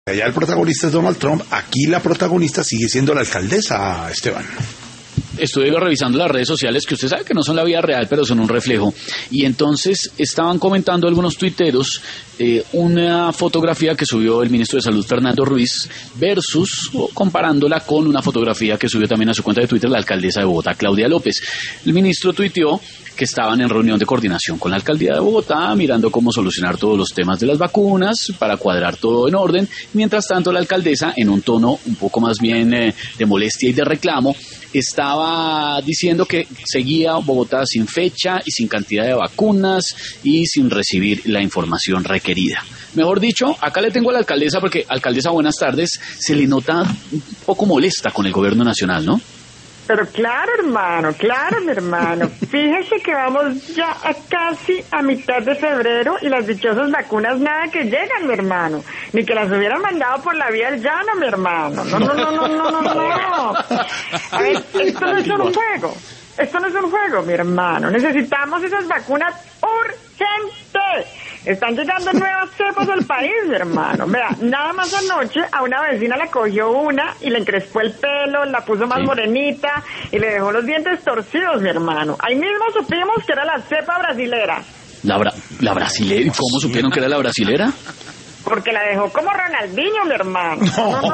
Allá el protagonista es Donald Trump, aquí la protagonista sigue siendo la alcaldesa, Esteban. Estuve revisando las redes sociales, que usted sabe que no son la vida real, pero son un reflejo. Y entonces estaban comentando algunos tuiteros una fotografía que subió el ministro de Salud, Fernando Ruiz, versus, o comparándola con una fotografía que subió también a su cuenta de Twitter la alcaldesa de Bogotá, Claudia López. El ministro tuiteó que estaban en reunión de coordinación con la alcaldía de Bogotá, mirando cómo solucionar todos los temas de las vacunas, para cuadrar todo en orden. Mientras tanto, la alcaldesa, en un tono un poco más bien de molestia y de reclamo, estaba diciendo que seguía Bogotá sin fecha y sin cantidad de vacunas y sin recibir la información requerida. Mejor dicho, acá le tengo a la alcaldesa, porque, alcaldesa, buenas tardes, se le nota un poco molesta con el gobierno nacional, ¿no? Pero claro, mi hermano. Fíjese que vamos ya a casi a mitad de febrero y las dichosas vacunas nada que llegan, mi hermano. Ni que las hubieran mandado por la vía del llano, mi hermano. No. A ver, esto no es un juego. Esto no es un juego, mi hermano. Necesitamos esas vacunas urgentes. Están llegando nuevas cepas al país, mi hermano. Vea, nada más anoche a una vecina la cogió una y le encrespó el pelo, la puso más morenita y le dejó los dientes torcidos, mi hermano. Ahí mismo supimos que era la cepa brasilera. ¿La brasilera? ¿Y cómo supieron que era la brasilera? Porque la dejó como Ronaldinho, mi hermano.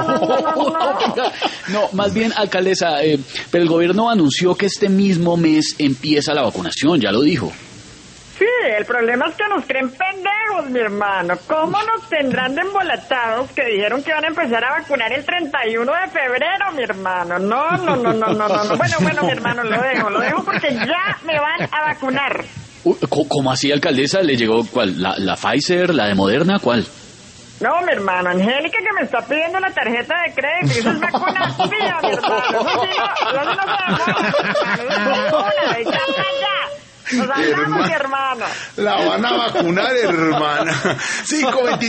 No, más bien, alcaldesa, pero el gobierno anunció que este mismo mes empieza la vacunación, ya lo dijo. Sí, el problema es que nos creen pendejos, mi hermano. ¿Cómo nos tendrán de embolatados que dijeron que van a empezar a vacunar el 31 de febrero, mi hermano? No. Bueno, mi hermano, lo dejo porque ya me van a vacunar. ¿Cómo así, alcaldesa? ¿Le llegó cuál? ¿La Pfizer? ¿La de Moderna? ¿Cuál? No, mi hermano, Angélica, que me está pidiendo la tarjeta de crédito. Eso es vacuna mía, mi hermano. Nos hablamos, mi hermano. La van a vacunar, hermana. 5:23.